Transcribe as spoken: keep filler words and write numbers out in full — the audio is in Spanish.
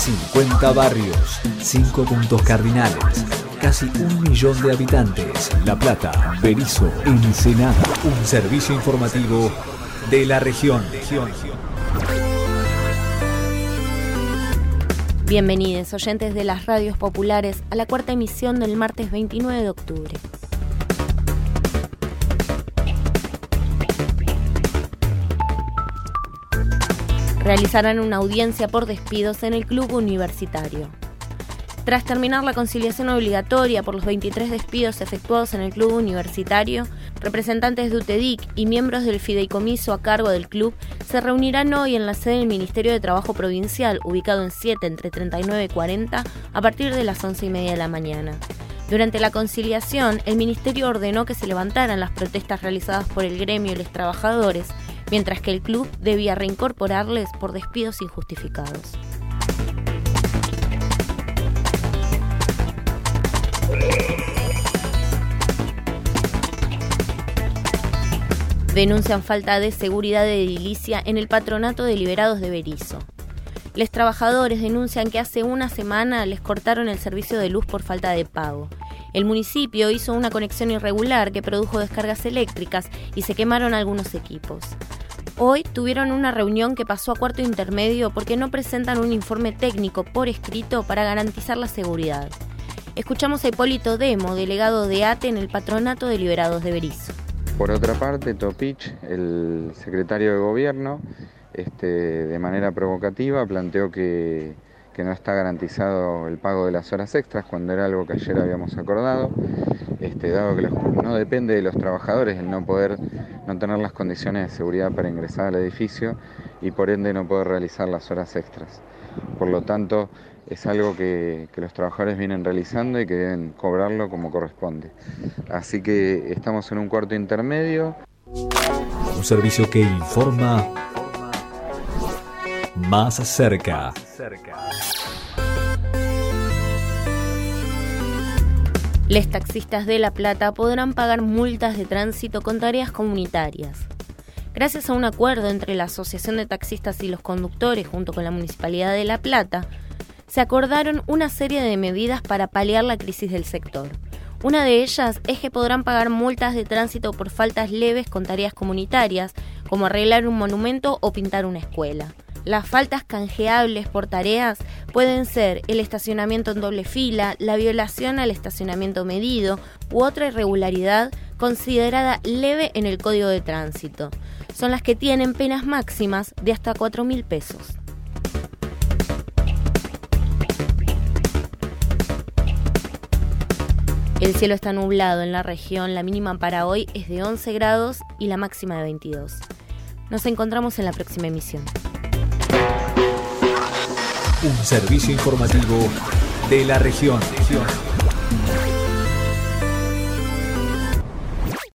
cincuenta barrios, cinco puntos cardinales, casi un millón de habitantes. La Plata, Berisso, Ensenada. Un servicio informativo de la región. Bienvenidos, oyentes de las radios populares, a la cuarta emisión del martes veintinueve de octubre. Realizarán una audiencia por despidos en el club universitario. Tras terminar la conciliación obligatoria por los veintitrés despidos efectuados en el club universitario, representantes de U T E D I C y miembros del fideicomiso a cargo del club se reunirán hoy en la sede del Ministerio de Trabajo Provincial, ubicado en siete entre treinta y nueve y cuarenta, a partir de las once y media de la mañana. Durante la conciliación, el Ministerio ordenó que se levantaran las protestas realizadas por el gremio y los trabajadores, mientras que el club debía reincorporarles por despidos injustificados. Denuncian falta de seguridad edilicia en el patronato de liberados de Berisso. Los trabajadores denuncian que hace una semana les cortaron el servicio de luz por falta de pago. El municipio hizo una conexión irregular que produjo descargas eléctricas y se quemaron algunos equipos. Hoy tuvieron una reunión que pasó a cuarto intermedio porque no presentan un informe técnico por escrito para garantizar la seguridad. Escuchamos a Hipólito Demo, delegado de A T E en el patronato de liberados de Berisso. Por otra parte, Topich, el secretario de Gobierno, este, de manera provocativa planteó que, que no está garantizado el pago de las horas extras, cuando era algo que ayer habíamos acordado, este, dado que los, no depende de los trabajadores el no poder, no tener las condiciones de seguridad para ingresar al edificio y por ende no poder realizar las horas extras. Por lo tanto, es algo que, que los trabajadores vienen realizando y que deben cobrarlo como corresponde. Así que estamos en un cuarto intermedio. Un servicio que informa más cerca. Los taxistas de La Plata podrán pagar multas de tránsito con tareas comunitarias. Gracias a un acuerdo entre la Asociación de Taxistas y los Conductores junto con la Municipalidad de La Plata, se acordaron una serie de medidas para paliar la crisis del sector. Una de ellas es que podrán pagar multas de tránsito por faltas leves con tareas comunitarias, como arreglar un monumento o pintar una escuela. Las faltas canjeables por tareas pueden ser el estacionamiento en doble fila, la violación al estacionamiento medido u otra irregularidad considerada leve en el Código de Tránsito. Son las que tienen penas máximas de hasta cuatro mil pesos. El cielo está nublado en la región, la mínima para hoy es de once grados y la máxima de veintidós. Nos encontramos en la próxima emisión. Un servicio informativo de la región.